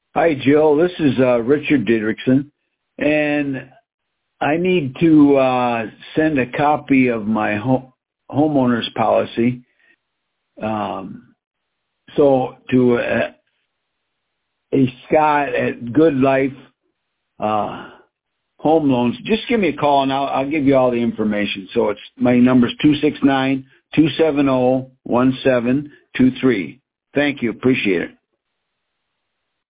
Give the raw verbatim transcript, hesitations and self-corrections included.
Hi, Jill. This is uh, Richard Didrikson, and I need to uh, send a copy of my home, homeowner's policy. Um, so to uh, a Scott at Good Life uh, Home Loans. Just give me a call, and I'll, I'll give you all the information. So it's my number's two six nine, two seven zero, one seven two three. Thank you. Appreciate it.